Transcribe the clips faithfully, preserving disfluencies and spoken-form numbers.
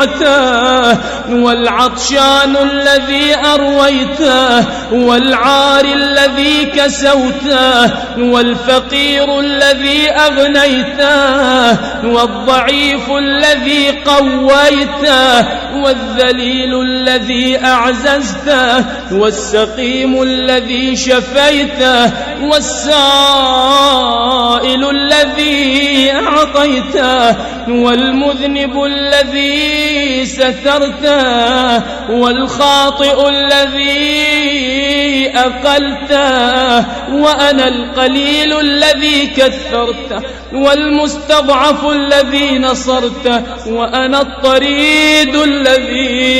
بعته، والعطشان الذي أرويته، والعار الذي كسوته، والفقير الذي أغنيته، والضعيف الذي قويته، والذليل الذي أعززته، والسقيم الذي شفيته، والسائل الذي أعطيته، والمذنب الذي سترته، والخاطئ الذي أقلته، وأنا القليل الذي كثرته، والمستضعف الذي نصرته، وأنا الطريد الذي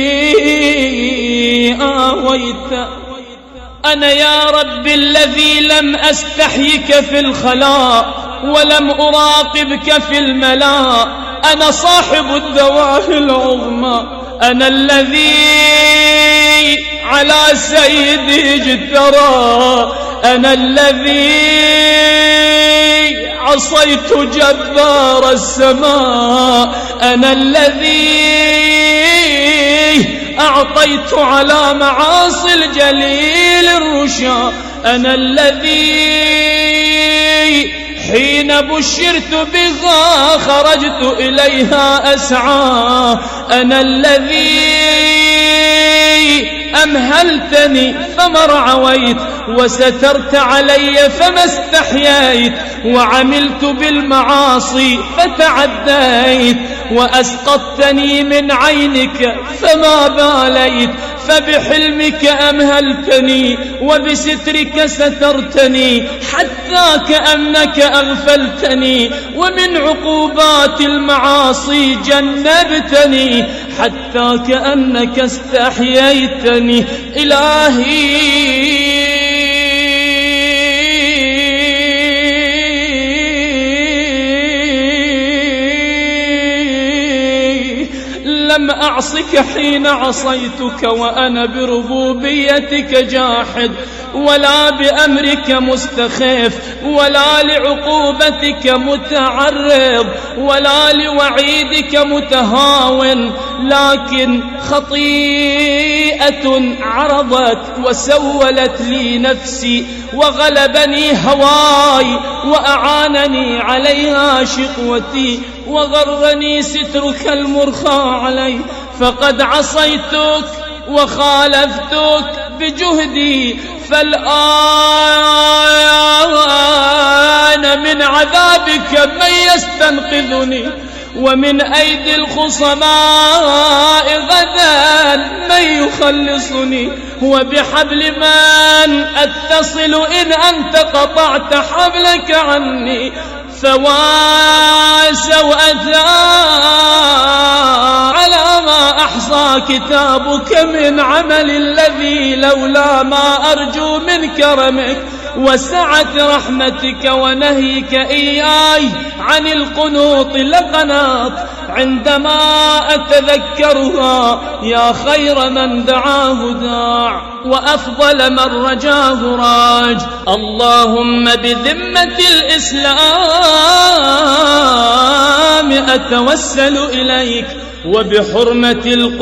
آويته. أنا يا رب الذي لم أستحيك في الخلاء ولم أراقبك في الملاء، أنا صاحب الدواهي العظمى، أنا الذي على سيدي اجترى، أنا الذي عصيت جبار السماء، أنا الذي أعطيت على معاصي الجليل الرشا، أنا الذي حين بشرت بها خرجت إليها أسعى، أنا الذي أمهلتني فما رعويت، وسترت علي فما استحييت، وعملت بالمعاصي فتعديت، وأسقطتني من عينك فما باليت، فبحلمك أمهلتني وبسترك سترتني، حتى كأنك أغفلتني، ومن عقوبات المعاصي جنبتني، حتى كأنك استحييتني. إلهي لم أعصك حين عصيتك وأنا بربوبيتك جاحد، ولا بأمرك مستخف، ولا لعقوبتك متعرض، ولا لوعيدك متهاون، لكن خطيئة عرضت وسولت لي نفسي، وغلبني هواي، وأعانني عليها شقوتي، وغرني سترك المرخى علي، فقد عصيتك وخالفتك بجهدي، فالآن من عذابك من يستنقذني، ومن أيدي الخصماء غدا من يخلصني، وبحبل من أتصل إن أنت قطعت حبلك عني، فواسوا أثار على ما أحصى كتابك من عمل الذي لولا ما أرجو من كرمك وسعة رحمتك ونهيك إياي عن القنوط لقناط، عندما أتذكرها يا خير من دعاه داع، وأفضل من رجاه راج. اللهم بذمة الإسلام أتوسل إليك، وبحرمة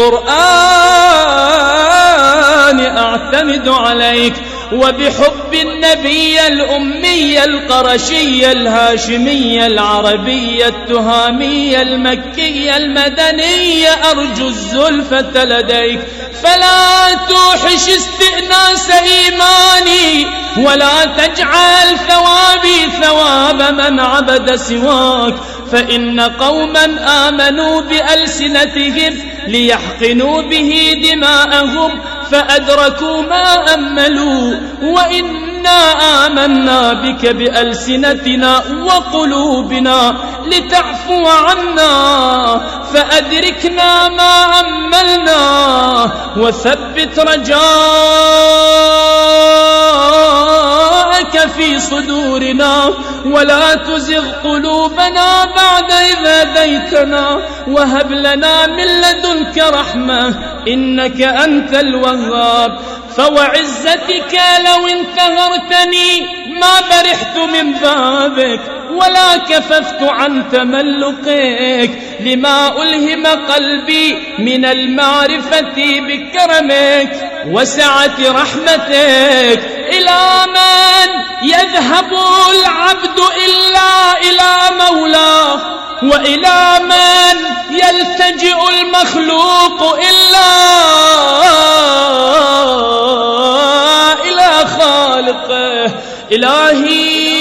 القرآن أعتمد عليك، وبحب النبي الأمي القرشي الهاشمي العربي التهامي المكي المدني أرجو الزلفة لديك، فلا توحش استئناس إيماني، ولا تجعل ثوابي ثواب من عبد سواك، فإن قوما آمنوا بألسنتهم ليحقنوا به دماءهم فأدركوا ما أملوا، وإنا آمنا بك بألسنتنا وقلوبنا لتعفو عنا، فأدركنا ما أملنا، وثبت رجاءك في صدورنا، ولا تزغ قلوبنا بعد إذ هديتنا، وهب لنا من لدنك رحمة إنك أنت الوهاب. فوعزتك لو انتهرتني ما برحت من بابك، ولا كففت عن تملقك لما ألهم قلبي من المعرفة بكرمك وسعة رحمتك. إلى من يذهب العبد إلا إلى مولاه، وإلى من يلتجئ المخلوق إلا إلى خالقه. إلهي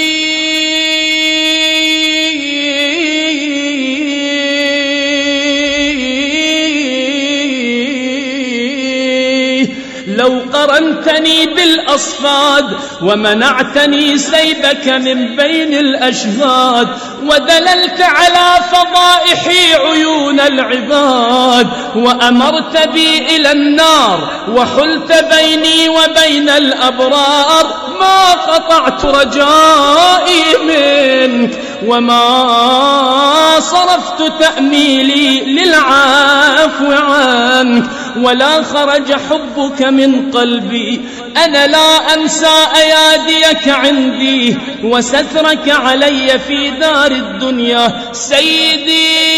لو قرنتني بالأصفاد ومنعتني سيبك من بين الأشهاد، ودللت على فضائح عيون العباد، وأمرت بي إلى النار وحلت بيني وبين الأبرار، ما قطعت رجائي منك وما صرفت تأميلي للعفو عنك، ولا خرج حبك من قلبي. أنا لا أنسى أياديك عندي وسترك علي في دار الدنيا. سيدي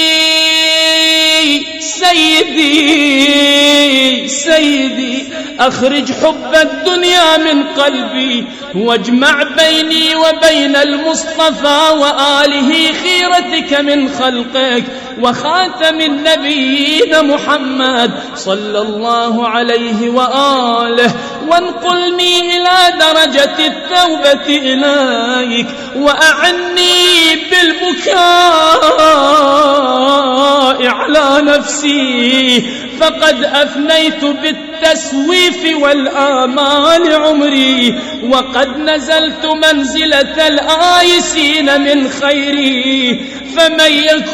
سيدي سيدي أخرج حب الدنيا من قلبي واجمع بيني وبين المصطفى وآله خيرتك من خلقك وخاتم النبيين محمد صلى الله عليه وآله، وانقلني إلى درجة التوبة إليك، وأعني بالبكاء على نفسي، فقد أفنيت بالتسويف والآمال عمري، وقد نزلت منزلة الآيسين من خيري. فمن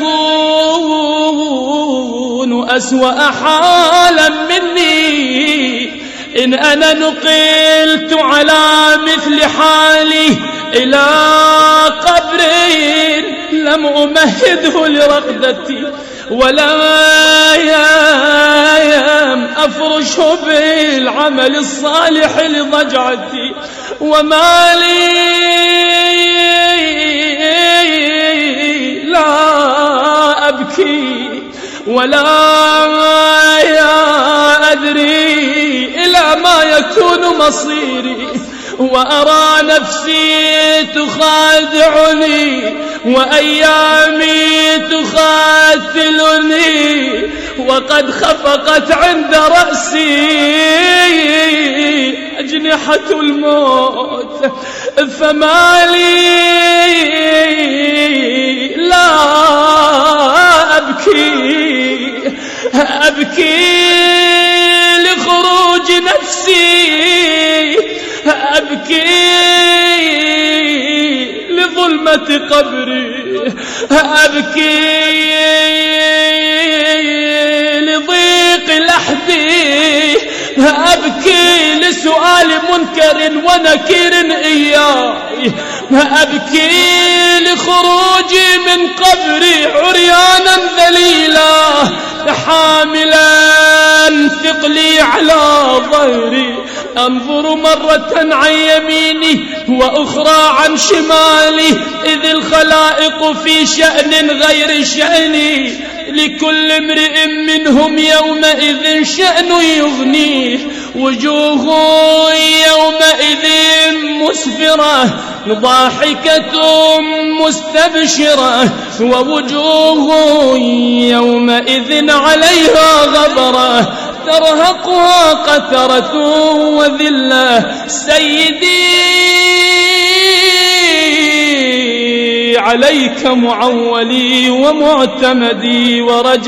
يكون أسوأ حالا مني إن أنا نقلت على مثل حالي إلى قبر لم أمهده لرقدتي، ولا يام أفرشه بالعمل الصالح لضجعتي، وما لي لا أبكي ولا أدري إلى ما يكون مصيري، وأرى نفسي تخادعني وأيامي تخاتلني، وقد خفقت عند رأسي أجنحة الموت، فما لي لا أبكي أبكي لخروج نفسي، أبكي لظلمة قبري، أبكي لضيق لحدي، أبكي لسؤال منكر ونكير إياي، أبكي لخروجي من قبري عريانا ذليلا حاملا ثقلي على ظهري، أنظر مرة عن يميني وأخرى عن شمالي، إذ الخلائق في شأن غير شأني، لكل امرئ منهم يومئذ شأن يغنيه، وجوه يومئذ مسفرة ضاحكة مستبشرة، ووجوه يومئذ عليها غبرة ترهقها قترة وذلة. سيدي عليك معولي ومعتمدي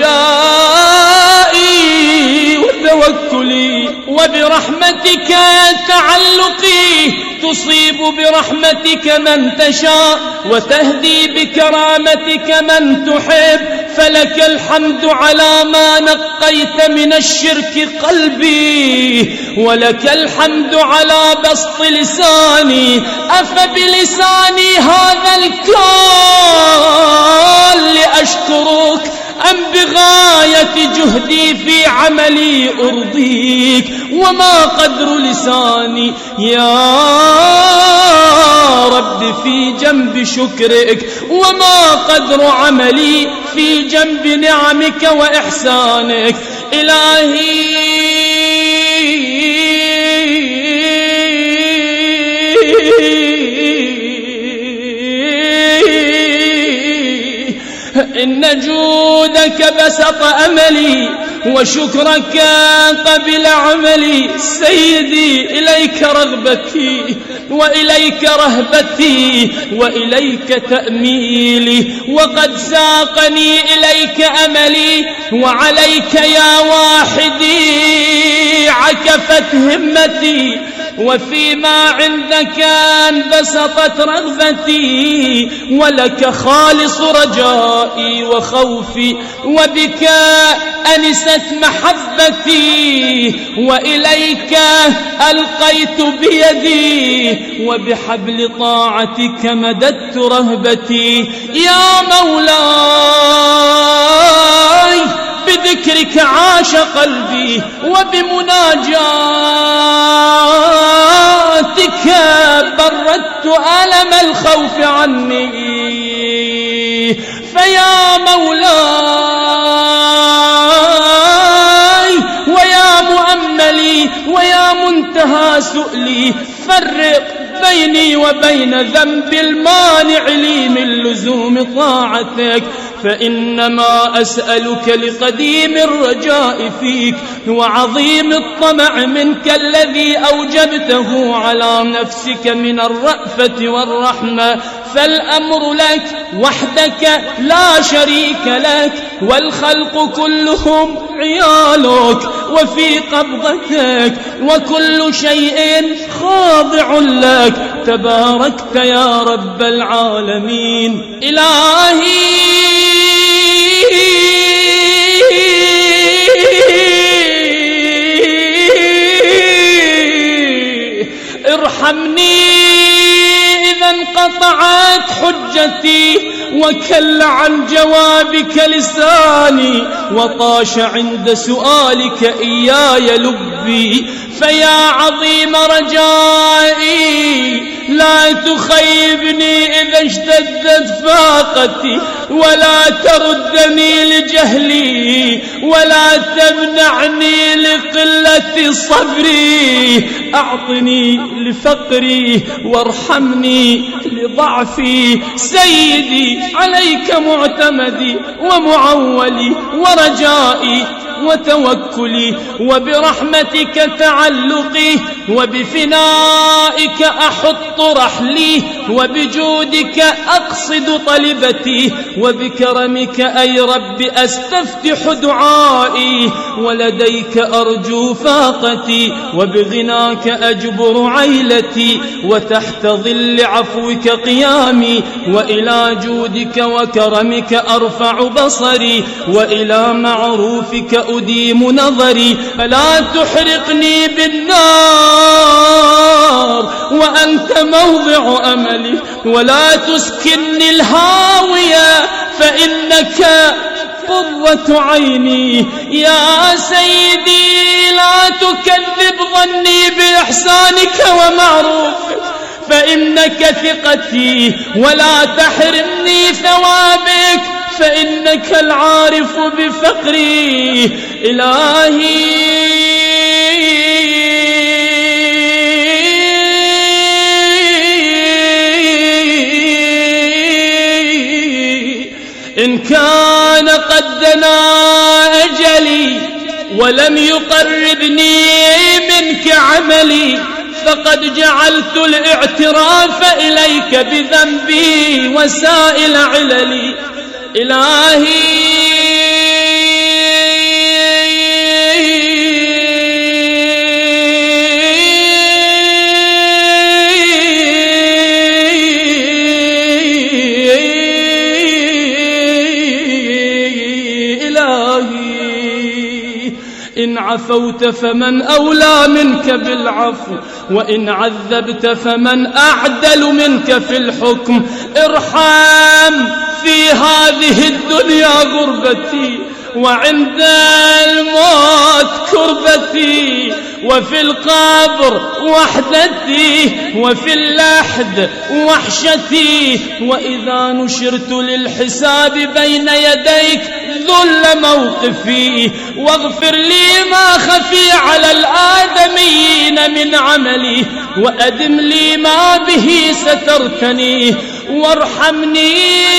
ورجائي وتوكلي، وبرحمتك تعلقي، تصيب برحمتك من تشاء وتهدي بكرامتك من تحب، فلك الحمد على ما نقيت من الشرك قلبي، ولك الحمد على بسط لساني. أفبلساني هذا الكال لأشكرك أم بغاية جهدي في عملي أرضيك؟ وما قدر لساني يا رب في جنب شكرك، وما قدر عملي في جنب نعمك وإحسانك. إلهي إن جودك بسط أملي وشكرك قبل عملي. سيدي إليك رغبتي وإليك رهبتي وإليك تأميلي، وقد ساقني إليك أملي، وعليك يا واحدي عكفت همتي، وفيما عندك انبسطت رغبتي، ولك خالص رجائي وخوفي، وبك أنست محبتي، وإليك ألقيت بيدي، وبحبل طاعتك مددت رهبتي. يا مولاي بذكرك عاش قلبي، وبمناجاتك بردت ألم الخوف عني. فيا مولاي ويا مؤملي ويا منتهى سؤلي، فرق بيني وبين ذنب المانع لي من لزوم طاعتك، فإنما أسألك لقديم الرجاء فيك وعظيم الطمع منك الذي أوجبته على نفسك من الرأفة والرحمة. فالأمر لك وحدك لا شريك لك، والخلق كلهم عيالك وفي قبضتك، وكل شيء خاضع لك، تباركت يا رب العالمين. إلهي ارحمني إذا انقطعت حجتي، وكل عن جوابك لساني، وطاش عند سؤالك إياي لبي. فيا عظيم رجائي لا تخيبني إذا اشتدت فاقتي، ولا تردني لجهلي، ولا تمنعني لقلة صبري. أعطني لفقري وارحمني لضعفي. سيدي عليك معتمدي ومعولي ورجائي وتوكلي، وبرحمتك تعلقي، وبفنائك أحط رحلي، وبجودك أقصد طلبتي، وبكرمك أي رب أستفتح دعائي، ولديك أرجو فاقتي، وبغناك أجبر عيلتي، وتحت ظل عفوك قيامي، وإلى جودك وكرمك أرفع بصري، وإلى معروفك أديم نظري. فلا تحرقني بالنار وأنت موضع أملي، ولا تسكنني الهاوية فإنك قرة عيني. يا سيدي لا تكذب ظني بإحسانك ومعروفك، فإنك ثقتي، ولا تحرمني ثوابك، فإنك العارف بفقري. إلهي إن كان قد دنا أجلي ولم يقربني منك عملي، فقد جعلت الاعتراف إليك بذنبي وسائل عللي. إلهي إن عفوت فمن أولى منك بالعفو، وإن عذبت فمن أعدل منك في الحكم. ارحم في هذه الدنيا غربتي، وعند الموت كربتي، وفي القبر وحدتي وفي اللحد وحشتي، وإذا نشرت للحساب بين يديك ذل موقفي، واغفر لي ما خفي على الآدميين من عملي، وأدم لي ما به سترتني، وارحمني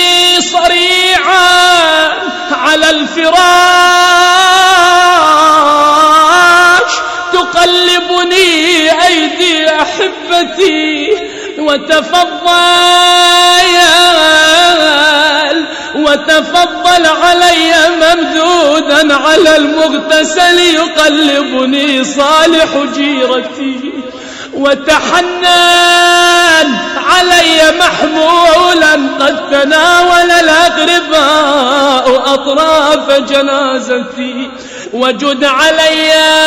صريعا على الفراش تقلبني أيدي أحبتي، وتفضل وتفضل علي ممدودا على المغتسل يقلبني صالح جيرتي، وتحنن علي محمولا قد تناول الأغرباء أطراف جنازتي، وجد علي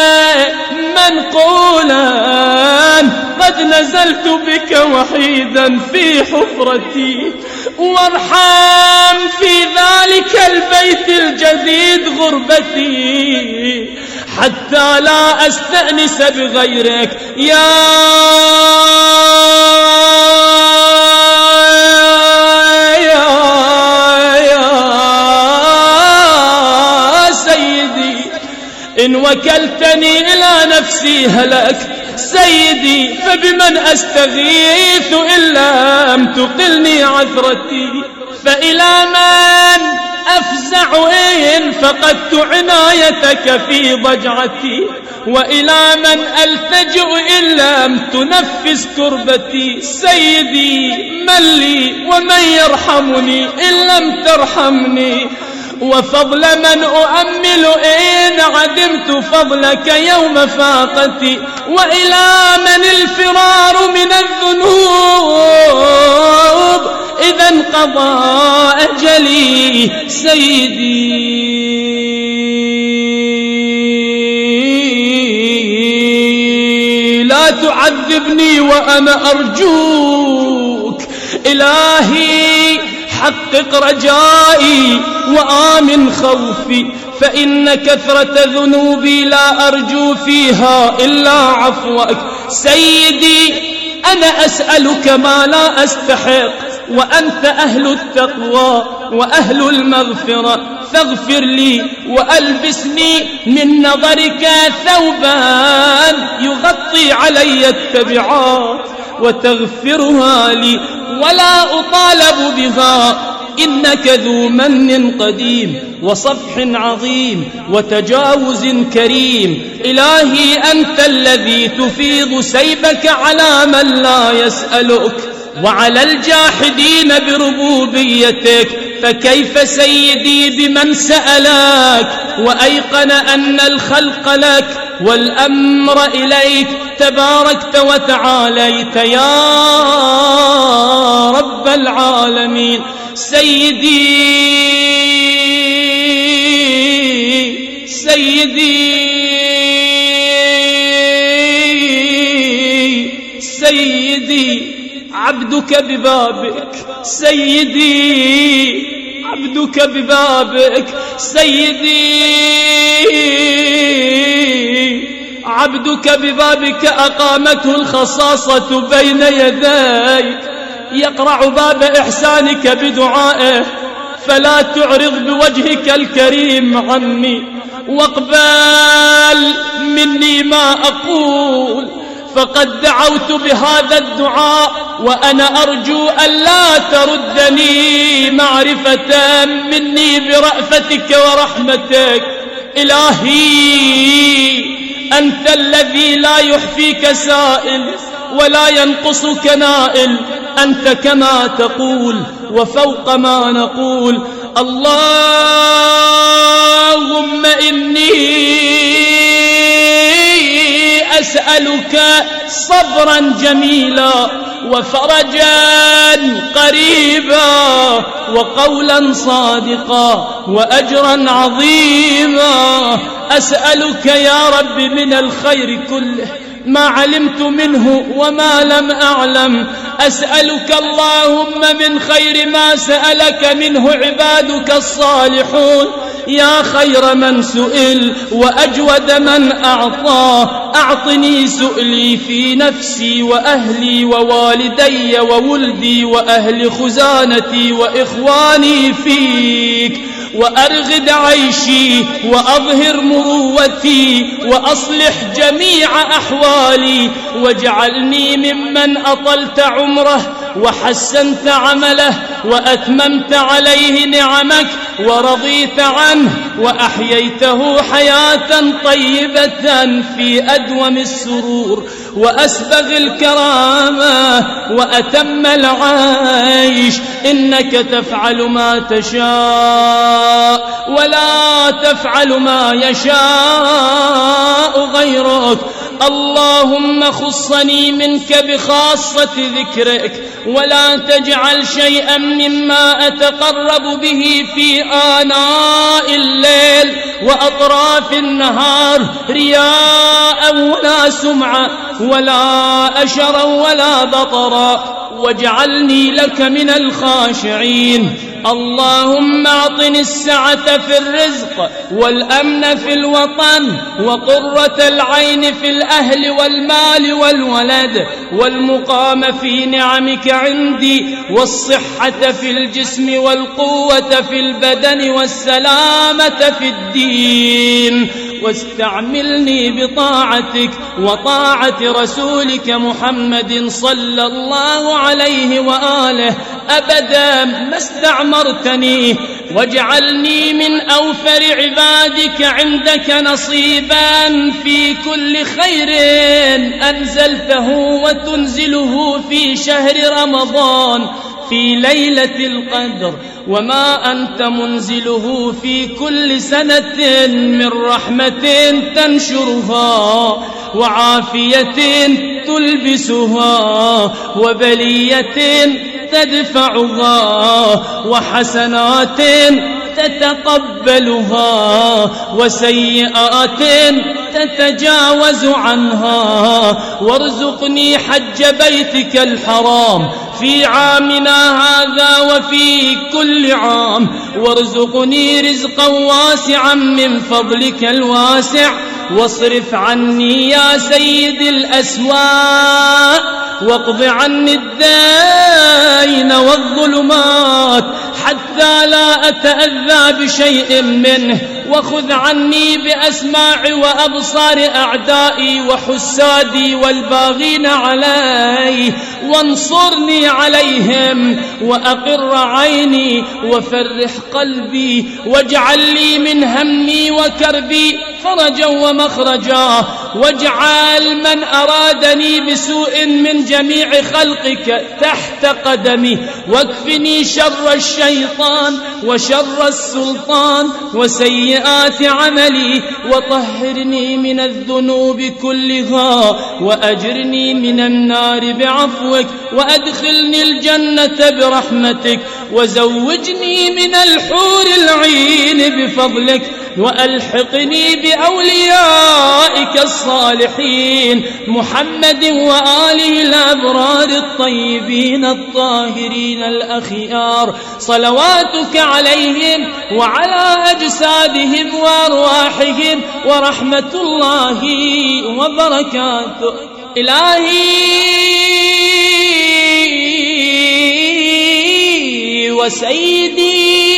منقولا قد نزلت بك وحيدا في حفرتي، وارحم في ذلك البيت الجديد غربتي حتى لا أستأنس بغيرك يا يا يا سيدي، إن وكلتني إلى نفسي هلكت سيدي، فبمن أستغيث إن لم تقلني عثرتي، فإلى من أفزع إن فقدت عنايتك في ضجعتي، وإلى من ألتجئ إن لم تنفس كربتي سيدي، من لي ومن يرحمني إن لم ترحمني، وفضل من أؤمل إن عدمت فضلك يوم فاقتي، وإلى من الفرار من الذنوب إذا انقضى أجلي سيدي. لا تعذبني وأنا أرجوك إلهي، حقق رجائي وآمن خوفي، فإن كثرة ذنوبي لا أرجو فيها إلا عفوك سيدي. أنا أسألك ما لا أستحق، وأنت أهل التقوى وأهل المغفرة، فاغفر لي وألبسني من نظرك ثوبان يغطي علي التبعات، وتغفرها لي ولا أطالب بها، إنك ذو من قديم وصفح عظيم وتجاوز كريم. إلهي أنت الذي تفيض سيبك على من لا يسألك وعلى الجاحدين بربوبيتك، فكيف سيدي بمن سألك وأيقن أن الخلق لك والأمر إليك تباركت وتعاليت يا رب العالمين. سيدي سيدي سيدي عبدك ببابك، سيدي عبدك ببابك، سيدي عبدك ببابك أقامته الخصاصة بين يديك، يقرع باب إحسانك بدعائه، فلا تعرض بوجهك الكريم عني، واقبل مني ما أقول، فقد دعوت بهذا الدعاء وأنا أرجو أن لا تردني معرفة مني برأفتك ورحمتك. إلهي أنت الذي لا يحفيك سائل ولا ينقصك نائل، أنت كما تقول وفوق ما نقول. اللهم إني أسألك صبرا جميلا وفرجا قريبا وقولا صادقا وأجرا عظيما. أسألك يا رب من الخير كله ما علمت منه وما لم أعلم. أسألك اللهم من خير ما سألك منه عبادك الصالحون يا خير من سئل وأجود من أعطى، أعطني سؤلي في نفسي وأهلي ووالدي وولدي وأهل خزانتي وإخواني فيك، وأرغد عيشي وأظهر مروتي وأصلح جميع أحوالي، واجعلني ممن أطلت عمره وحسنت عمله وأتممت عليه نعمك ورضيت عنه وأحييته حياة طيبة في أدوم السرور وأسبغ الكرامة وأتم العيش، إنك تفعل ما تشاء ولا تفعل ما يشاء غيرك. اللهم خصني منك بخاصة ذكرك، ولا تجعل شيئا مما أتقرب به في آناء الليل وأطراف النهار رياء ولا سمعة ولا أشرا ولا بطرا، واجعلني لك من الخاشعين. اللهم أعطني السعة في الرزق والأمن في الوطن وقرة العين في الأهل والمال والولد والمقام في نعمك عندي والصحة في الجسم والقوة في البدن والسلامة في الدين، واستعملني بطاعتك وطاعة رسولك محمد صلى الله عليه وآله أبدا ما استعمرتني، واجعلني من أوفر عبادك عندك نصيبا في كل خير أنزلته وتنزله في شهر رمضان في ليلة القدر، وما أنت منزله في كل سنة من رحمة تنشرها وعافية تلبسها وبلية تدفعها وحسنات تتقبلها وسيئات تتجاوز عنها، وارزقني حج بيتك الحرام في عامنا هذا وفي كل عام، وارزقني رزقا واسعا من فضلك الواسع، واصرف عني يا سيد الأسواء، واقض عني الدين والظلمات حتى لا أتأذى بشيء منه، وخذ عني بأسماع وأبصار أعدائي وحسادي والباغين علي، وانصرني عليهم وأقر عيني وفرح قلبي، واجعل لي من همي وكربي فرجا ومخرجا، واجعل من أرادني بسوء من جميع خلقك تحت قدمي، واكفني شر الشيطان وشر السلطان وسيئات عملي، وطهرني من الذنوب كلها، وأجرني من النار بعفوك، وأدخلني الجنة برحمتك، وزوجني من الحور العين بفضلك، وألحقني بأوليائك الصالحين محمد وآله الأبرار الطيبين الطاهرين الأخيار، صلواتك عليهم وعلى أجسادهم وأرواحهم ورحمة الله وبركاته. إلهي وسيدي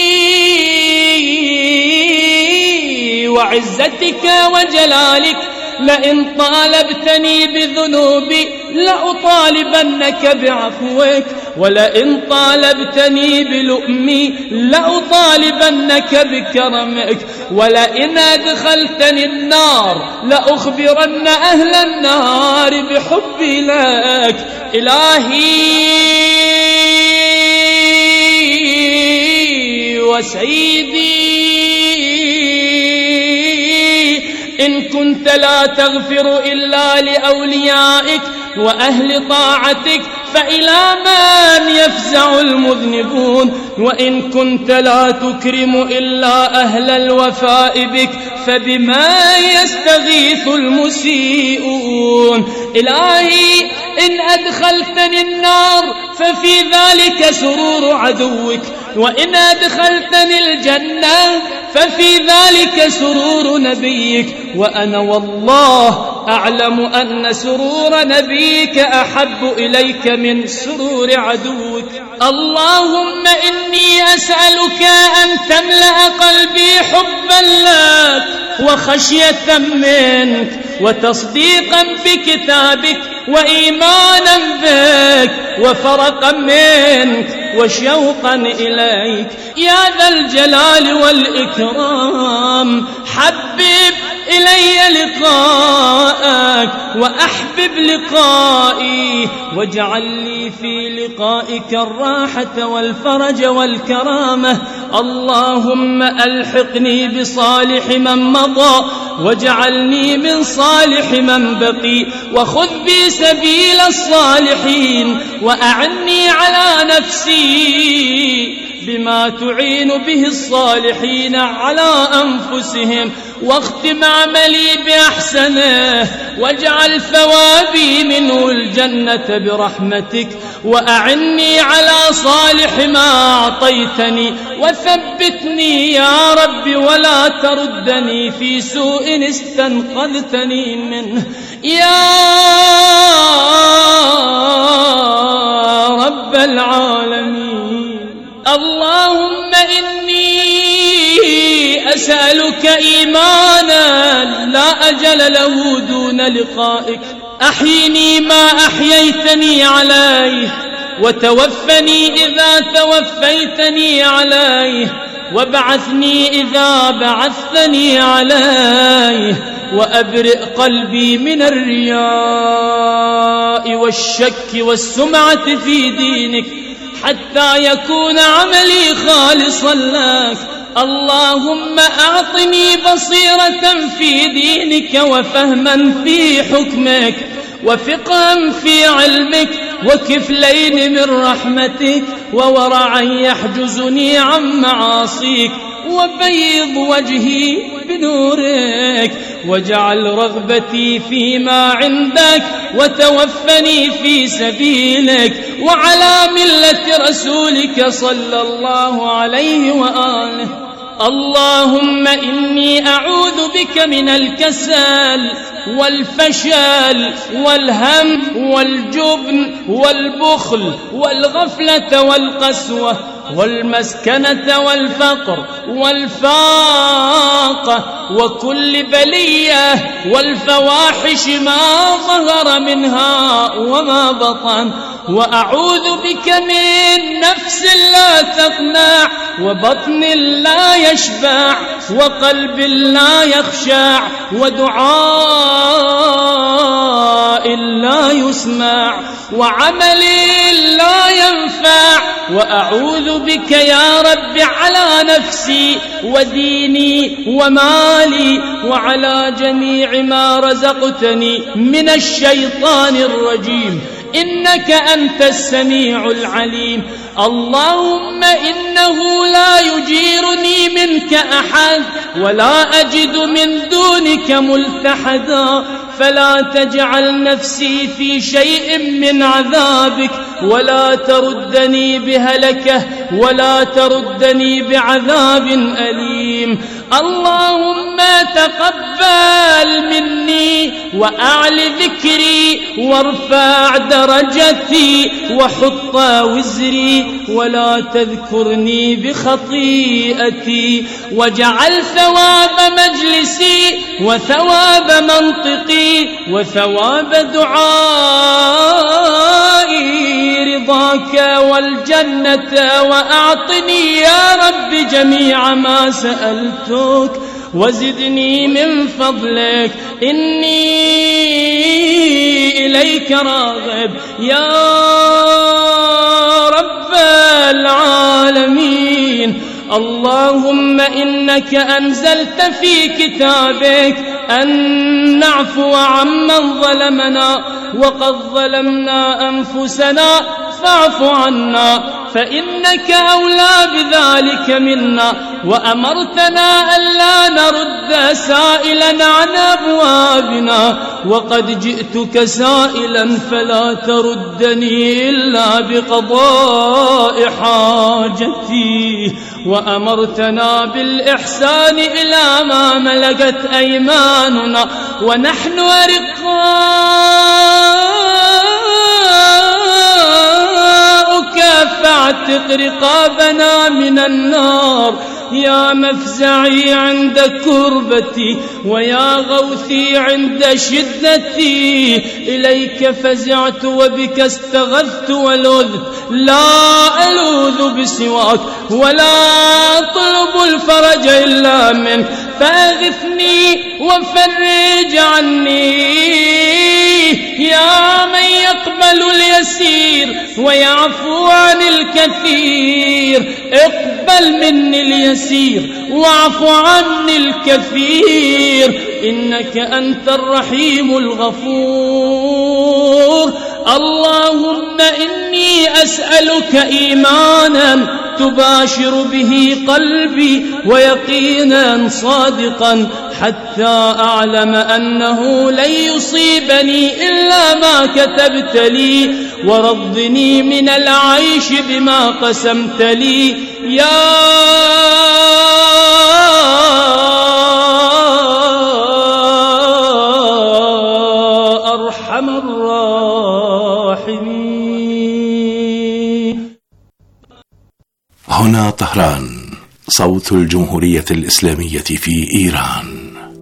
وعزتك وجلالك، لئن طالبتني بذنوبي لأطالبنك بعفوك، ولئن طالبتني بلؤمي لأطالبنك بكرمك، ولئن أدخلتني النار لأخبرن أهل النار بحبي لك. إلهي وسيدي إن كنت لا تغفر إلا لأوليائك وأهل طاعتك فإلى من يفزع المذنبون، وإن كنت لا تكرم إلا أهل الوفاء بك فبما يستغيث المسيئون. إلهي إن أدخلتني النار ففي ذلك سرور عدوك، وإن أدخلتني الجنة ففي ذلك سرور نبيك، وأنا والله أعلم أن سرور نبيك أحب إليك من سرور عدوك. اللهم إني أسألك أن تملأ قلبي حبا لك وخشية منك وتصديقا بكتابك وإيمانا بك وفرقا منك وشوقا إليك يا ذا الجلال والإكرام. حبب إلي لقاءك وأحبب لقائي، واجعل لي في لقائك الراحة والفرج والكرامة. اللهم ألحقني بصالح من مضى واجعلني من صالح من بقي، وخذ بي سبيل الصالحين، وأعني على نفسي بما تعين به الصالحين على أنفسهم، واختم عملي بأحسنه، واجعل ثوابي منه الجنة برحمتك، وأعني على صالح ما أعطيتني، وثبتني يا رب ولا تردني في سوء استنقذتني منه يا رب العالمين. اللهم إني أسألك إيمانا لا أجل له دون لقائك، أحيني ما أحييتني عليه، وتوفني إذا توفيتني عليه، وابعثني إذا بعثتني عليه، وأبرئ قلبي من الرياء والشك والسمعة في دينك حتى يكون عملي خالصا لك. اللهم أعطني بصيرة في دينك وفهما في حكمك وفقها في علمك وكفلين من رحمتك وورعا يحجزني عن معاصيك، وبيض وجهي بنورك، واجعل رغبتي فيما عندك، وتوفني في سبيلك وعلى ملة رسولك صلى الله عليه وآله. اللهم إني أعوذ بك من الكسل والفشل والهم والجبن والبخل والغفلة والقسوة والمسكنة والفقر والفاقة وكل بلية والفواحش ما ظهر منها وما بطن. وأعوذ بك من نفس لا تقنع، وبطن لا يشبع، وقلب لا يخشع، ودعاء لا يسمع، وعمل لا ينفع. وأعوذ بك يا رب على نفسي وديني ومالي وعلى جميع ما رزقتني من الشيطان الرجيم، إنك أنت السميع العليم. اللهم إنه لا يجيرني منك أحد ولا أجد من دونك ملتحدا، فلا تجعل نفسي في شيء من عذابك، ولا تردني بهلكه، ولا تردني بعذاب أليم. اللهم تقبل مني وأعل ذكري وارفع درجتي وحط وزري، ولا تذكرني بخطيئتي، واجعل ثواب مجلسي وثواب منطقي وثواب دعائي رضاك والجنة، وأعطني يا رب جميع ما سألتك وزدني من فضلك. إني إليك راغب يا رب العالمين. اللهم إنك أنزلت في كتابك أن نعفو عمن ظلمنا، وقد ظلمنا أنفسنا فاعف عنا فإنك أولى بذلك منا. وأمرتنا ألا نرد سائلا عن أبوابنا، وقد جئتك سائلا فلا تردني إلا بقضاء حاجتي. وأمرتنا بالإحسان إلى ما ملكت أيماننا، ونحن أرقاؤك فاعتق رقابنا من النار. يا مفزعي عند كربتي، ويا غوثي عند شدتي، إليك فزعت وبك استغثت ولذت، لا ألوذ بسواك ولا أطلب الفرج إلا منك، فأغثني وفرج عني. يا من يقبل اليسير ويعفو عن الكثير، اقبل مني اليسير واعف عني الكثير، إنك أنت الرحيم الغفور. اللهم إني أسألك إيمانا تباشر به قلبي، ويقينا صادقا، حتى أعلم أنه لن يصيبني إلا ما كتبت لي، ورضني من العيش بما قسمت لي يا أرحم الراحمين. هنا طهران، صوت الجمهورية الإسلامية في إيران.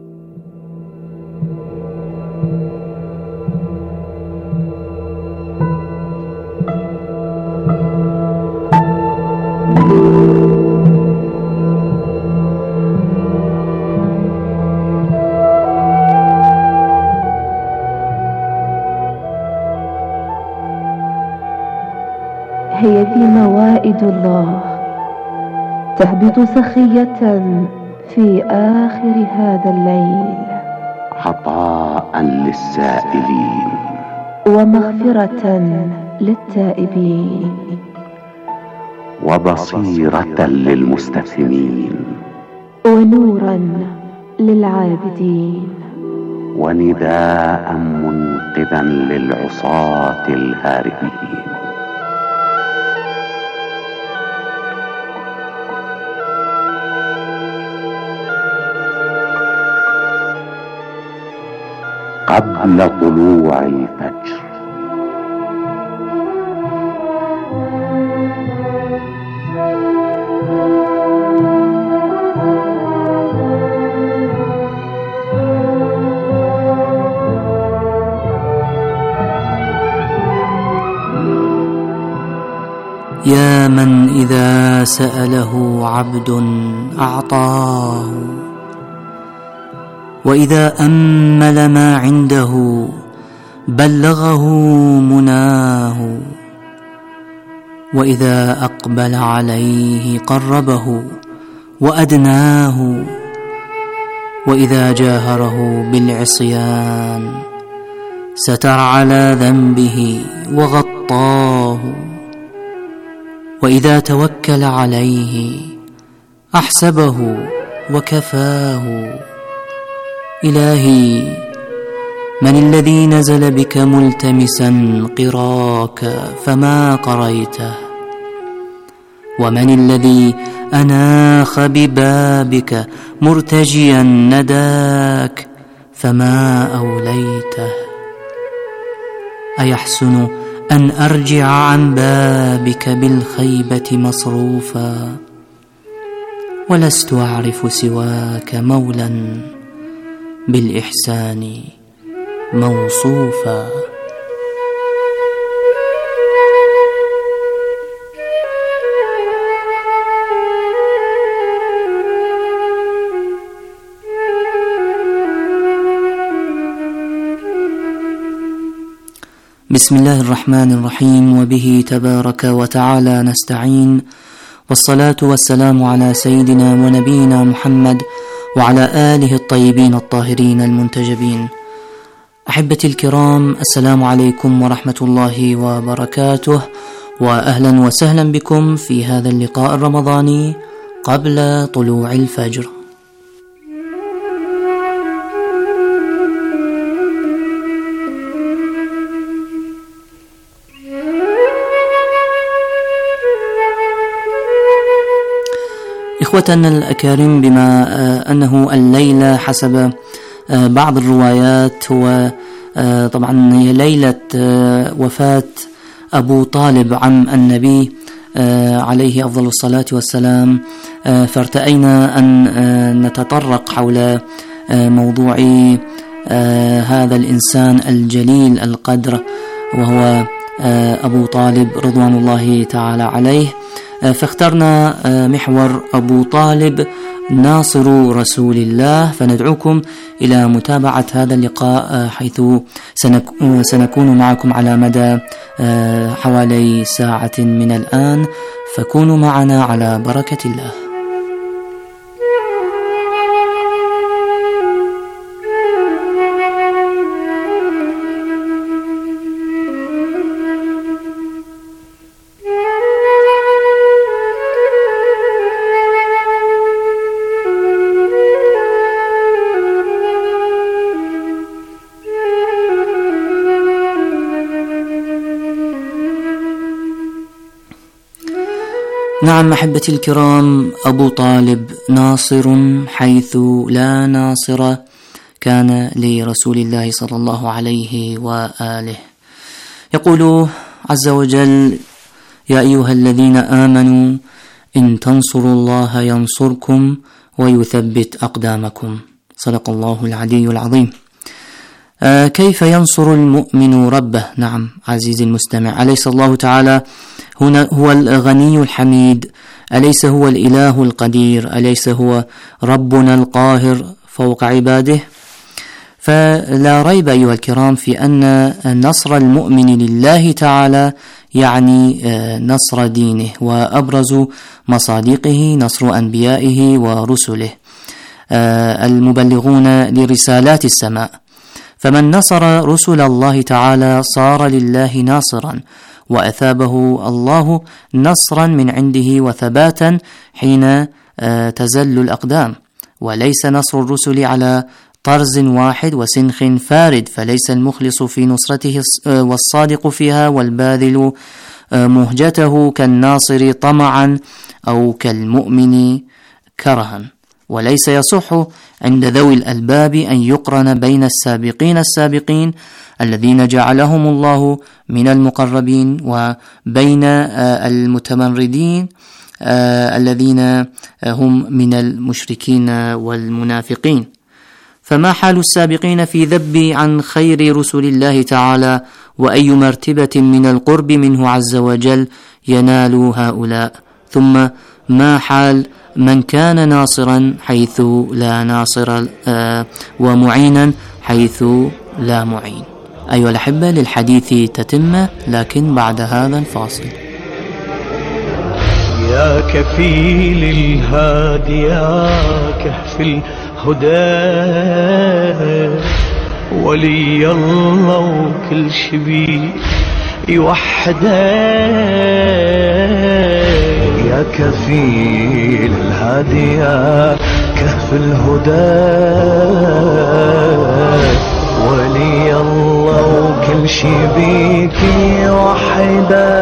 هي دي موائد الله تهبط سخية في آخر هذا الليل، عطاء للسائلين ومغفرة للتائبين، وبصيرة للمستفهمين، ونورا للعابدين، ونداء منقذا للعصاة الهاربين. قبل طلوع الفجر. يا من إذا سأله عبد أعطاه، وإذا أمل ما عنده بلغه مناه، وإذا أقبل عليه قربه وأدناه، وإذا جاهره بالعصيان ستر على ذنبه وغطاه، وإذا توكل عليه أحسبه وكفاه. إلهي، من الذي نزل بك ملتمسا قراك فما قريته؟ ومن الذي أناخ ببابك مرتجيا نداك فما أوليته؟ أيحسن أن أرجع عن بابك بالخيبة مصروفا، ولست أعرف سواك مولا بالإحسان موصوفا. بسم الله الرحمن الرحيم، وبه تبارك وتعالى نستعين، والصلاة والسلام على سيدنا ونبينا محمد وعلى آله الطيبين الطاهرين المنتجبين. أحبتي الكرام، السلام عليكم ورحمة الله وبركاته، وأهلا وسهلا بكم في هذا اللقاء الرمضاني قبل طلوع الفجر. إخوتنا الأكارم، بما أنه الليلة حسب بعض الروايات هو طبعا هي ليلة وفاة أبو طالب عم النبي عليه أفضل الصلاة والسلام، فارتأينا أن نتطرق حول موضوع هذا الإنسان الجليل القدر وهو أبو طالب رضوان الله تعالى عليه. فاخترنا محور أبو طالب ناصر رسول الله، فندعوكم إلى متابعة هذا اللقاء حيث سنكون معكم على مدى حوالي ساعة من الآن، فكونوا معنا على بركة الله. نعم أحبتي الكرام، أبو طالب ناصر حيث لا ناصر كان لرسول الله صلى الله عليه وآله. يقول عز وجل: يا أيها الذين آمنوا إن تنصروا الله ينصركم ويثبت أقدامكم. صدق الله العلي العظيم. آه كيف ينصر المؤمن ربه؟ نعم عزيزي المستمع، أليس الله تعالى هنا هو الغني الحميد؟ أليس هو الإله القدير؟ أليس هو ربنا القاهر فوق عباده؟ فلا ريب أيها الكرام في أن نصر المؤمن لله تعالى يعني نصر دينه، وأبرز مصادقه نصر أنبيائه ورسله المبلغون لرسالات السماء. فمن نصر رسل الله تعالى صار لله ناصرا، وأثابه الله نصرا من عنده وثباتا حين تزل الأقدام. وليس نصر الرسل على طرز واحد وسنخ فارد، فليس المخلص في نصرته والصادق فيها والباذل مهجته كالناصر طمعا أو كالمؤمن كرها. وليس يصح عند ذوي الألباب أن يقرن بين السابقين السابقين الذين جعلهم الله من المقربين وبين المتمردين الذين هم من المشركين والمنافقين. فما حال السابقين في ذب عن خير رسل الله تعالى، وأي مرتبة من القرب منه عز وجل ينال هؤلاء؟ ثم ما حال من كان ناصرا حيث لا ناصر ومعينا حيث لا معين؟ أيها الأحبة، للحديث تتمة لكن بعد هذا الفاصل. يا كفيل الهادي يا كهف الهدى، ولي الله وكل شبي يوحده. يا كفيل الهادي يا كهف الهدى، ولي الله وكل شي بيك وحده.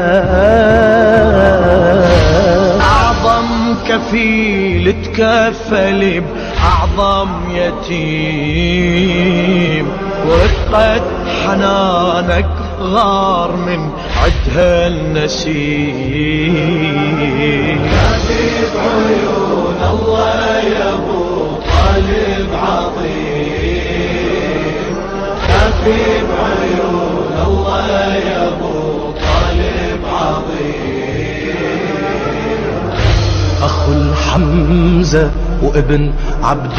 أعظم كفيل تكفل بأعظم يتيم، ورقة حنانك غار من عدها النسيم. كاتب عيون الله يا أبو طالب عظيم، كاتب عيون الله يا أبو طالب عظيم. أخو الحمزة وابن عبد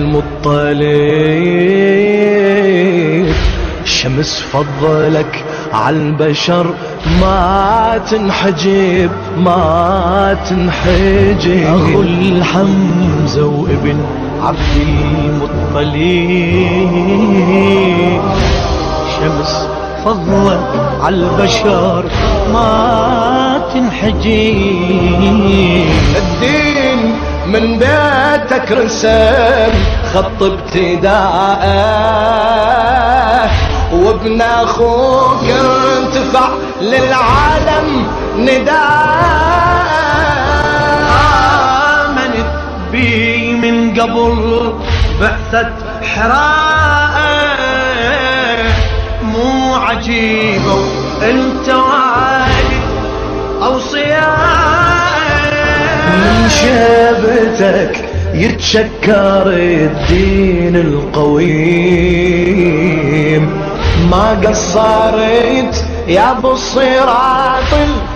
المطلب، شمس فضلك عالبشر ما تنحجب ما تنحجب. أخو الحمزة وابن عبد المطلب، شمس فضلك عالبشر ما تنحجي. الدين من بيتك رسم خط ابتداءه، وابن اخوك ارتفع للعالم نداء. آمنت بي من قبل بعثة حراء، مو عجيبة انت والد اوصياء. من شيبتك يتشكر الدين القويم، ما قصرت يا ابو الصراط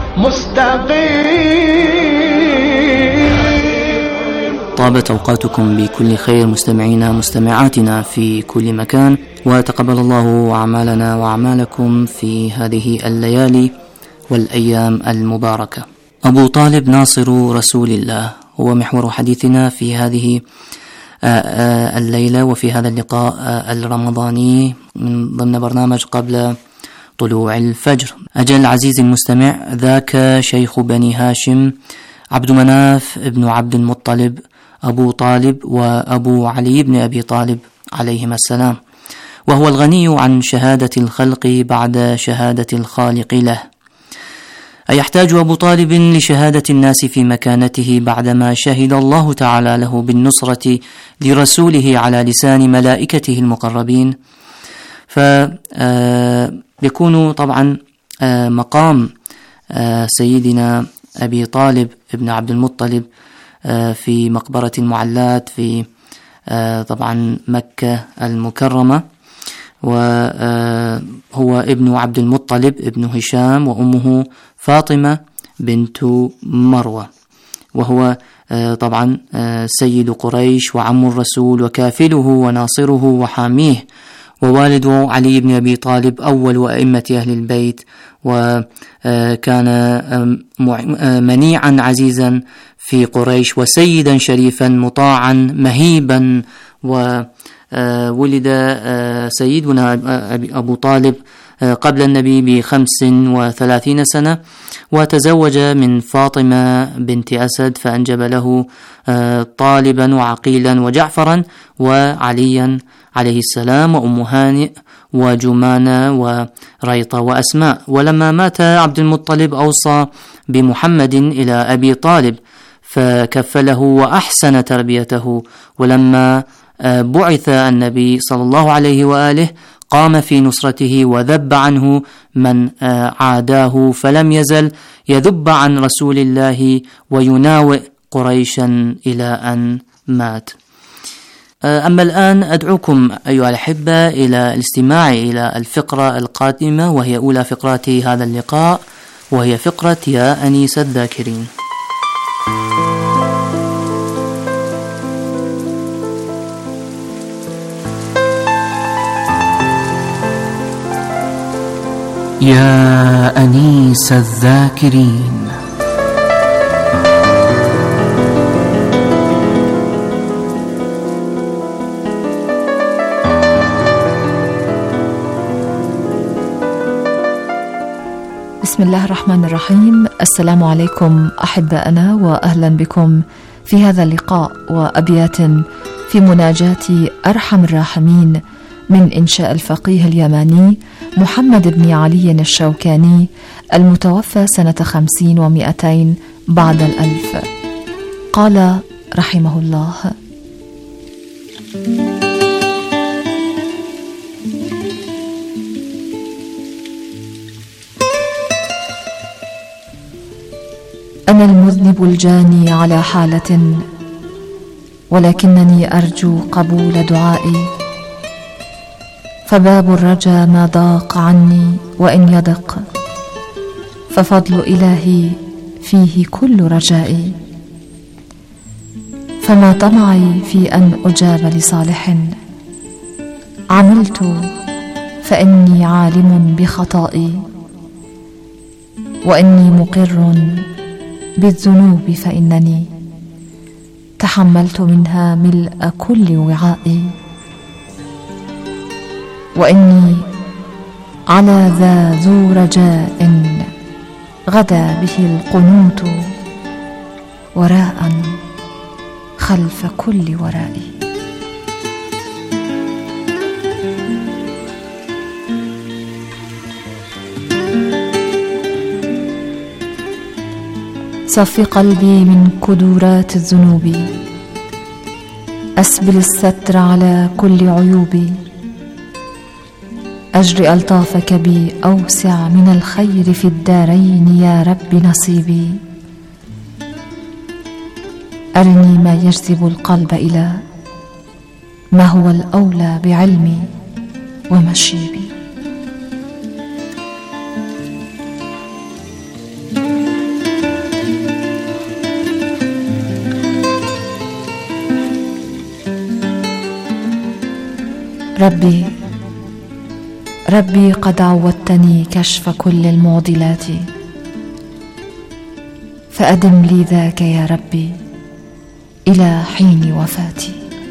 المستقيم. طابت أوقاتكم بكل خير مستمعينا مستمعاتنا في كل مكان، وتقبل الله أعمالنا وأعمالكم في هذه الليالي والأيام المباركة. أبو طالب ناصر رسول الله هو محور حديثنا في هذه الليلة وفي هذا اللقاء الرمضاني من ضمن برنامج قبل طلوع الفجر. أجل عزيزي المستمع، ذاك شيخ بني هاشم عبد مناف ابن عبد المطلب أبو طالب وأبو علي بن أبي طالب عليهما السلام، وهو الغني عن شهادة الخلق بعد شهادة الخالق له. أيحتاج أبو طالب لشهادة الناس في مكانته بعدما شهد الله تعالى له بالنصرة لرسوله على لسان ملائكته المقربين؟ فيكون طبعا مقام سيدنا أبي طالب ابن عبد المطلب في مقبرة المعلات في طبعا مكة المكرمة، وهو ابن عبد المطلب ابن هشام وأمه فاطمة بنت مروة، وهو طبعا سيد قريش وعم الرسول وكافله وناصره وحاميه، ووالد علي بن أبي طالب أول أئمة أهل البيت، وكان منيعا عزيزا في قريش وسيدا شريفا مطاعا مهيبا. وولد سيدنا أبو طالب قبل النبي بخمس وثلاثين سنة، وتزوج من فاطمة بنت أسد فأنجب له طالبا وعقيلا وجعفرا وعليا عليه السلام وأم هانئ وجمانة وريطة وأسماء. ولما مات عبد المطلب أوصى بمحمد إلى أبي طالب فكفله وأحسن تربيته، ولما بعث النبي صلى الله عليه وآله قام في نصرته وذب عنه من عاداه، فلم يزل يذب عن رسول الله ويناوئ قريشا إلى أن مات. أما الآن أدعوكم أيها الأحبة إلى الاستماع إلى الفقرة القادمة، وهي أولى فقرات هذا اللقاء، وهي فقرة يا أنيس الذاكرين. يا أنيس الذاكرين. بسم الله الرحمن الرحيم. السلام عليكم أحبائنا وأهلا بكم في هذا اللقاء وأبيات في مناجاة أرحم الراحمين من إنشاء الفقيه اليماني محمد بن علي الشوكاني المتوفى سنة خمسين ومئتين بعد الألف. قال رحمه الله: أنا المذنب الجاني على حالة، ولكنني أرجو قبول دعائي، فباب الرجا ما ضاق عني، وإن يضق ففضل إلهي فيه كل رجائي. فما طمعي في أن أجاب لصالح، عملت فإني عالم بخطائي، وإني مقر بالذنوب فإنني تحملت منها ملء كل وعائي، وإني على ذا ذو رجاء غدا به القنوت وراء خلف كل ورائي. صف قلبي من كدورات الذنوب، أسبل الستر على كل عيوبي، أجر ألطافك بي، أوسع من الخير في الدارين يا رب نصيبي. أرني ما يجذب القلب إلى ما هو الأولى بعلمي ومشيبي. ربي ربي قد عودتني كشف كل المعضلات، فأدم لي ذاك يا ربي إلى حين وفاتي.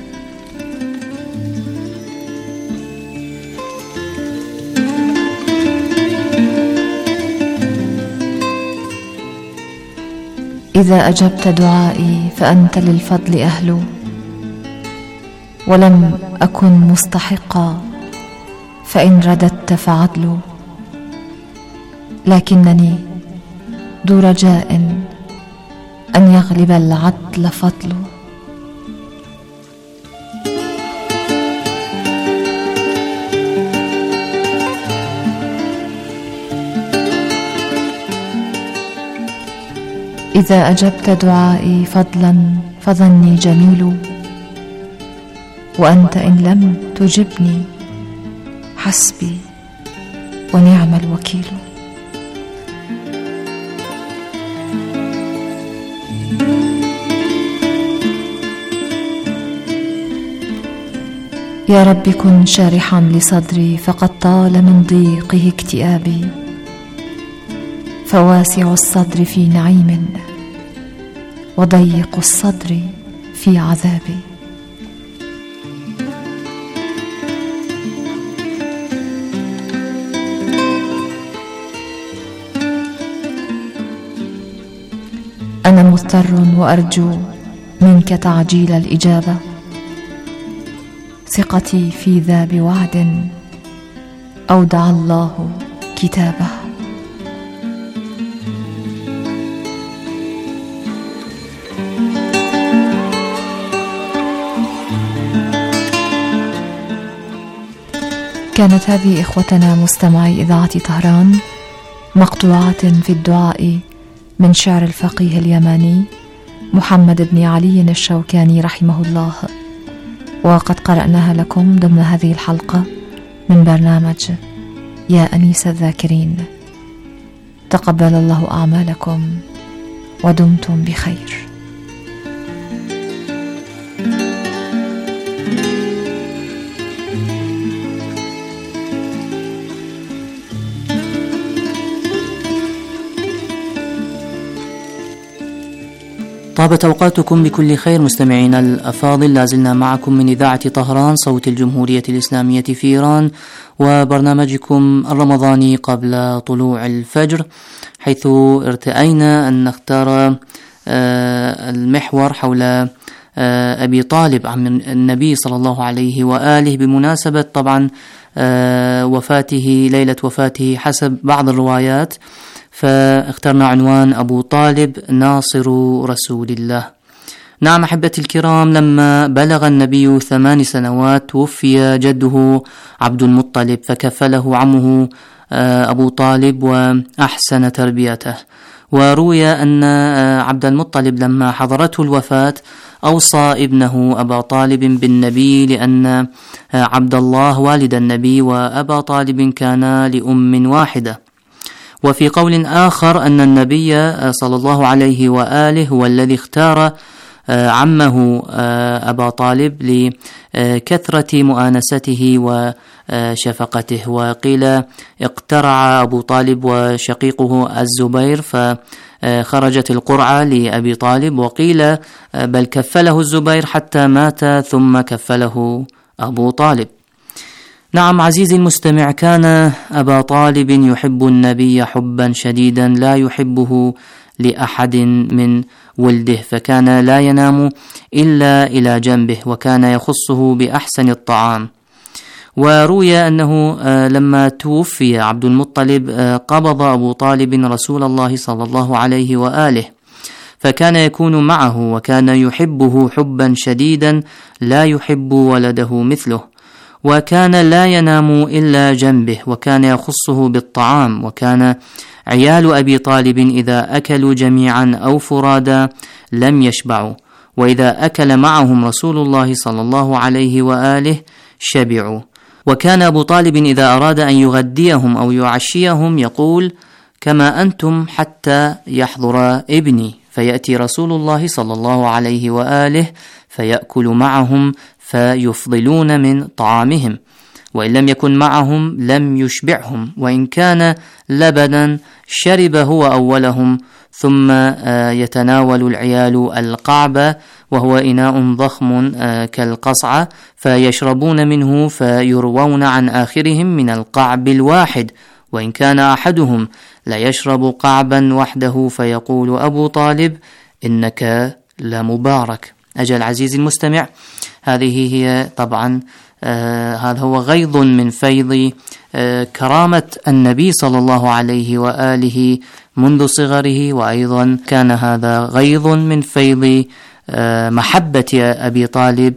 إذا أجبت دعائي فأنت للفضل أهل، ولم أكن مستحقا فإن رددت فعدل، لكنني ذو رجاء أن يغلب العدل فضل. إذا أجبت دعائي فضلا فظني جميل، وأنت إن لم تجبني حسبي ونعم الوكيل. يا رب كن شارحا لصدري، فقد طال من ضيقه اكتئابي، فواسع الصدر في نعيم وضيق الصدر في عذابي. أنا مضطر وأرجو منك تعجيل الإجابة، ثقتي في ذا بوعد أودع الله كتابه. كانت هذه إخوتنا مستمعي إذاعة طهران مقطوعات في الدعاء من شعر الفقيه اليماني محمد بن علي الشوكاني رحمه الله، وقد قرأناها لكم ضمن هذه الحلقة من برنامج يا أنيس الذاكرين. تقبل الله أعمالكم ودمتم بخير. طابت أوقاتكم بكل خير مستمعينا الأفاضل، لازلنا معكم من إذاعة طهران صوت الجمهورية الإسلامية في إيران، وبرنامجكم الرمضاني قبل طلوع الفجر، حيث ارتأينا أن نختار المحور حول أبي طالب عم النبي صلى الله عليه وآله، بمناسبة طبعا وفاته، ليلة وفاته حسب بعض الروايات، فاخترنا عنوان أبو طالب ناصر رسول الله. نعم أحبتي الكرام، لما بلغ النبي ثمان سنوات توفي جده عبد المطلب، فكفله عمه أبو طالب وأحسن تربيته. وروي أن عبد المطلب لما حضرته الوفاة أوصى ابنه أبا طالب بالنبي، لأن عبد الله والد النبي وأبا طالب كان لأم واحدة. وفي قول آخر أن النبي صلى الله عليه وآله هو الذي اختار عمه أبا طالب لكثرة مؤانسته وشفقته. وقيل اقترع أبو طالب وشقيقه الزبير فخرجت القرعة لأبي طالب، وقيل بل كفله الزبير حتى مات ثم كفله أبو طالب. نعم عزيزي المستمع، كان أبا طالب يحب النبي حبا شديدا لا يحبه لأحد من ولده، فكان لا ينام إلا إلى جنبه، وكان يخصه بأحسن الطعام. وروي أنه لما توفي عبد المطلب قبض أبو طالب رسول الله صلى الله عليه وآله، فكان يكون معه وكان يحبه حبا شديدا لا يحب ولده مثله، وكان لا ينام إلا جنبه، وكان يخصه بالطعام. وكان عيال أبي طالب إذا أكلوا جميعا أو فرادا لم يشبعوا، وإذا أكل معهم رسول الله صلى الله عليه وآله شبعوا. وكان أبو طالب إذا أراد أن يغديهم أو يعشيهم يقول: كما أنتم حتى يحضر ابني، فيأتي رسول الله صلى الله عليه وآله فيأكل معهم فيفضلون من طعامهم، وإن لم يكن معهم لم يشبعهم، وإن كان لبنا شرب هو أولهم، ثم يتناول العيال القعب وهو إناء ضخم كالقصعة فيشربون منه فيروون عن آخرهم من القعب الواحد، وإن كان أحدهم لا يشرب قعبا وحده فيقول أبو طالب: إنك لمبارك. أجل عزيزي المستمع، هذه هي طبعا آه هذا هو غيض من فيض آه كرامة النبي صلى الله عليه وآله منذ صغره، وأيضا كان هذا غيض من فيض آه محبة أبي طالب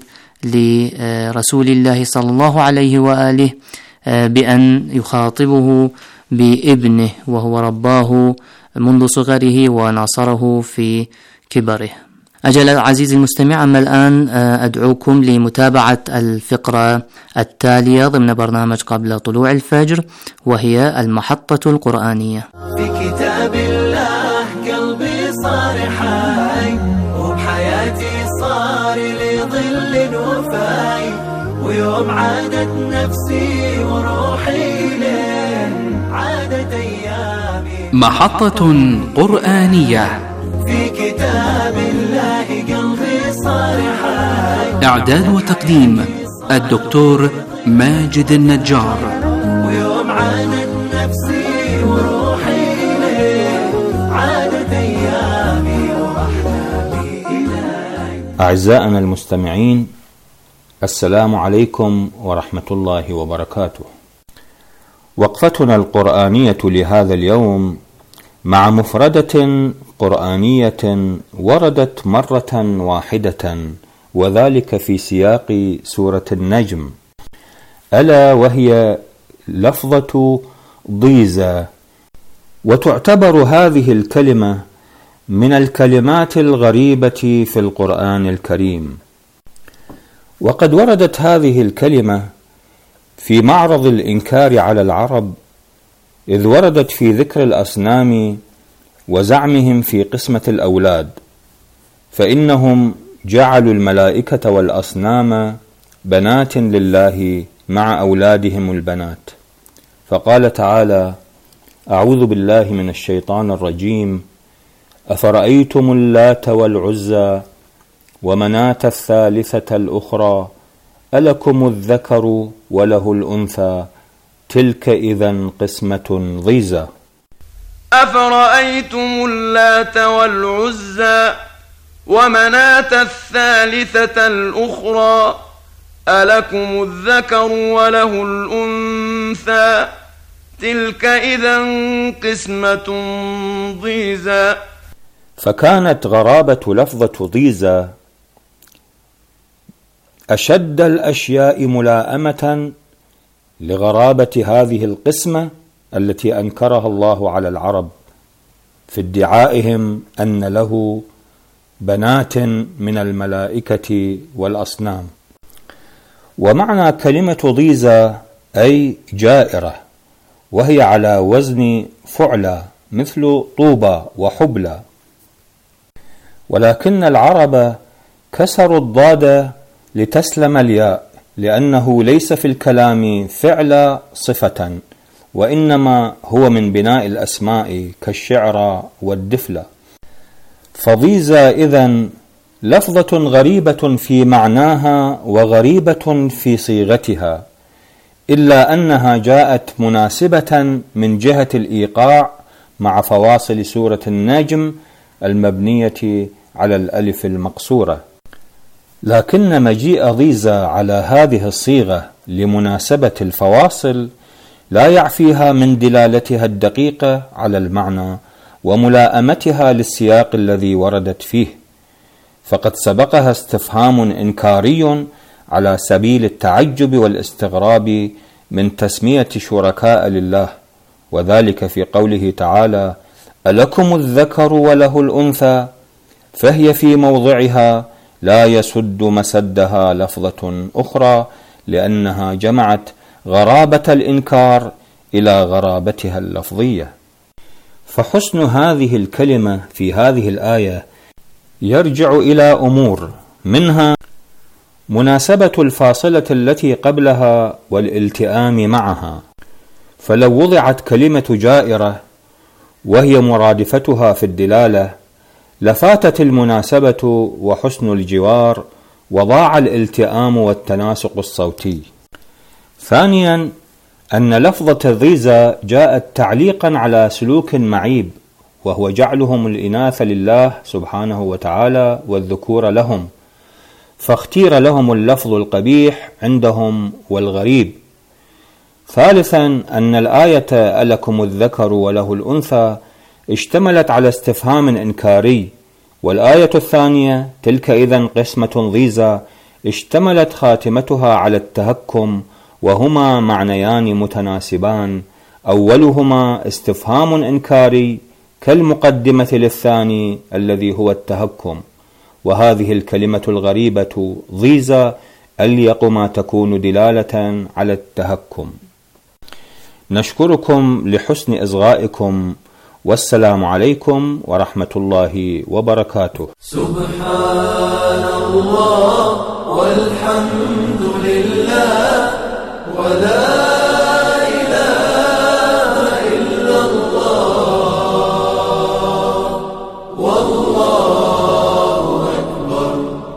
لرسول الله صلى الله عليه وآله آه بأن يخاطبه بابنه، وهو رباه منذ صغره وناصره في كبره. أجل عزيزي المستمع، أما الآن أدعوكم لمتابعة الفقرة التالية ضمن برنامج قبل طلوع الفجر، وهي المحطة القرآنية. في كتاب الله قلبي صار حي، وبحياتي صار لي ظل وفاي، ويوم عادت نفسي وروحي لين عادت أيامي. محطة قرآنية في كتاب الله قلبي صار حي. إعداد وتقديم الدكتور ماجد النجار. ويوم عادت نفسي وروحي ليه عادت أيامي وأحلامي إلي. أعزائنا المستمعين، السلام عليكم ورحمة الله وبركاته. وقفتنا القرآنية لهذا اليوم مع مفردة قرآنية وردت مرة واحدة، وذلك في سياق سورة النجم، ألا وهي لفظة ضيزة. وتعتبر هذه الكلمة من الكلمات الغريبة في القرآن الكريم، وقد وردت هذه الكلمة في معرض الإنكار على العرب، إذ وردت في ذكر الأصنام وزعمهم في قسمة الأولاد، فإنهم جعلوا الملائكة والأصنام بنات لله مع أولادهم البنات. فقال تعالى: أعوذ بالله من الشيطان الرجيم: أفرأيتم اللات والعزى ومناة الثالثة الأخرى ألكم الذكر وله الأنثى تلك إذن قسمة ضيزى. أفرأيتم اللات والعزى ومناة الثالثة الأخرى ألكم الذكر وله الأنثى تلك إذن قسمة ضيزى. فكانت غرابة لفظة ضيزى أشد الأشياء ملائمة لغرابة هذه القسمة التي أنكرها الله على العرب في ادعائهم أن له بنات من الملائكة والأصنام. ومعنى كلمة ضيزى أي جائرة، وهي على وزن فعلى مثل طوبى وحبلى، ولكن العرب كسروا الضاد لتسلم الياء، لأنه ليس في الكلام فعل صفة، وإنما هو من بناء الأسماء كالشعر والدفلة. فضيزى إذن لفظة غريبة في معناها وغريبة في صيغتها، إلا أنها جاءت مناسبة من جهة الإيقاع مع فواصل سورة النجم المبنية على الألف المقصورة، لكن مجيء ضيزة على هذه الصيغة لمناسبة الفواصل لا يعفيها من دلالتها الدقيقة على المعنى وملائمتها للسياق الذي وردت فيه، فقد سبقها استفهام إنكاري على سبيل التعجب والاستغراب من تسمية شركاء لله، وذلك في قوله تعالى: ألكم الذكر وله الأنثى، فهي في موضعها لا يسد مسدها لفظة أخرى، لأنها جمعت غرابة الإنكار إلى غرابتها اللفظية. فحسن هذه الكلمة في هذه الآية يرجع إلى أمور، منها مناسبة الفاصلة التي قبلها والالتئام معها، فلو وضعت كلمة جائرة وهي مرادفتها في الدلالة لفاتت المناسبة وحسن الجوار وضاع الالتئام والتناسق الصوتي. ثانيا أن لفظة الضيزة جاءت تعليقا على سلوك معيب، وهو جعلهم الإناث لله سبحانه وتعالى والذكور لهم، فاختير لهم اللفظ القبيح عندهم والغريب. ثالثا أن الآية ألكم الذكر وله الأنثى اشتملت على استفهام إنكاري، والآية الثانية تلك إذن قسمة ضيزة اشتملت خاتمتها على التهكم، وهما معنيان متناسبان، أولهما استفهام إنكاري كالمقدمة للثاني الذي هو التهكم، وهذه الكلمة الغريبة ضيزة أليق ما تكون دلالة على التهكم. نشكركم لحسن إصغائكم، والسلام عليكم ورحمة الله وبركاته. سبحان الله والحمد لله ولا إله إلا الله والله أكبر.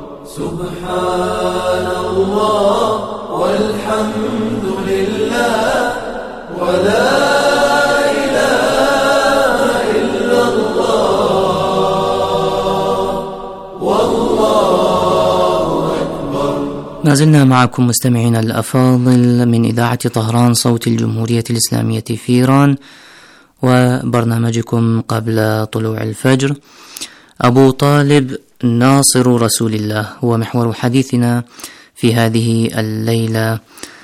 سبحان الله والحمد لله ولا إله إلا الله والله أكبر. ما زلنا معكم مستمعين الأفاضل من إذاعة طهران صوت الجمهورية الإسلامية في إيران، وبرنامجكم قبل طلوع الفجر. أبو طالب ناصر رسول الله هو محور حديثنا في هذه الليلة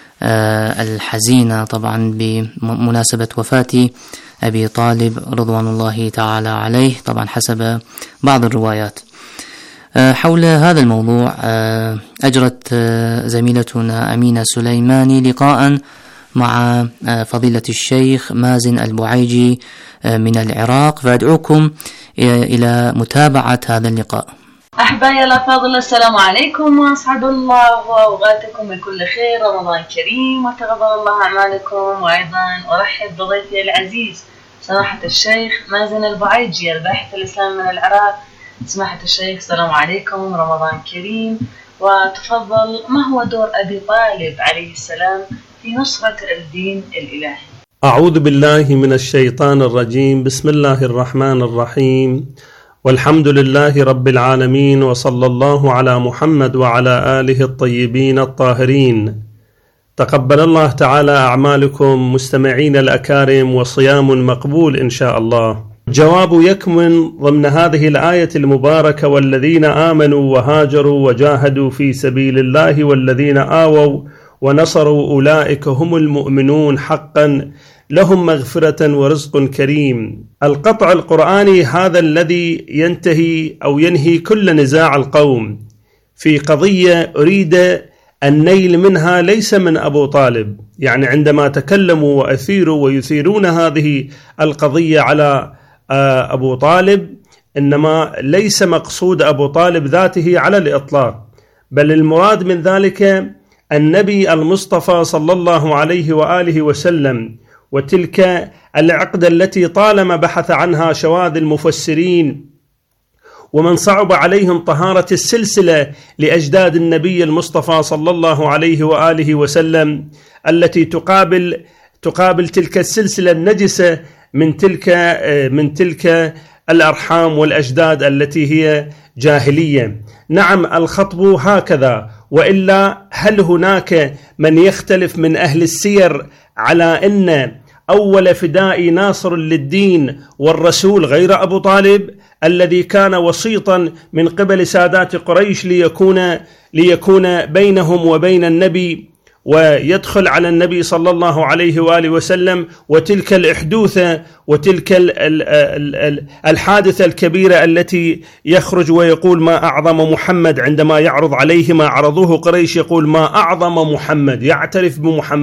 الحزينة، طبعا بمناسبة وفاة أبي طالب رضوان الله تعالى عليه، طبعا حسب بعض الروايات. حول هذا الموضوع أجرت زميلتنا أمينة سليماني لقاء مع فضيلة الشيخ مازن البعيجي من العراق، فأدعوكم إلى متابعة هذا اللقاء. أحبائي الأفاضل، السلام عليكم، وأسعد الله أوقاتكم بكل خير، رمضان كريم وتقبل الله أعمالكم. وأيضا أرحب بضيفي العزيز سماحة الشيخ مازن البعيجي الباحث الإسلامي من العراق. سماحة الشيخ السلام عليكم، رمضان كريم، وتفضل ما هو دور أبي طالب عليه السلام في نصرة الدين الإلهي؟ أعوذ بالله من الشيطان الرجيم، بسم الله الرحمن الرحيم، والحمد لله رب العالمين، وصلى الله على محمد وعلى آله الطيبين الطاهرين. تقبل الله تعالى أعمالكم مستمعين الأكارم، وصيام مقبول إن شاء الله. الجواب يكمن ضمن هذه الآية المباركة: والذين آمنوا وهاجروا وجاهدوا في سبيل الله والذين آووا ونصروا أولئك هم المؤمنون حقا لهم مغفرة ورزق كريم. القطع القرآني هذا الذي ينتهي أو ينهي كل نزاع القوم في قضية أريد النيل منها ليس من أبو طالب، يعني عندما تكلموا وأثيروا ويثيرون هذه القضية على أبو طالب، إنما ليس مقصود أبو طالب ذاته على الإطلاق، بل المراد من ذلك النبي المصطفى صلى الله عليه وآله وسلم، وتلك العقدة التي طالما بحث عنها شواذ المفسرين ومن صعب عليهم طهارة السلسلة لأجداد النبي المصطفى صلى الله عليه وآله وسلم التي تقابل تقابل تلك السلسلة النجسة من تلك من تلك الأرحام والأجداد التي هي جاهلية. نعم الخطب هكذا، وإلا هل هناك من يختلف من أهل السير على أن أول فداء ناصر للدين والرسول غير أبو طالب الذي كان وسيطا من قبل سادات قريش ليكون ليكون بينهم وبين النبي ويدخل على النبي صلى الله عليه وآله وسلم، وتلك الإحدوثة وتلك الحادثة الكبيرة التي يخرج ويقول ما أعظم محمد، عندما يعرض عليه ما عرضوه قريش يقول ما أعظم محمد، يعترف بمحمد.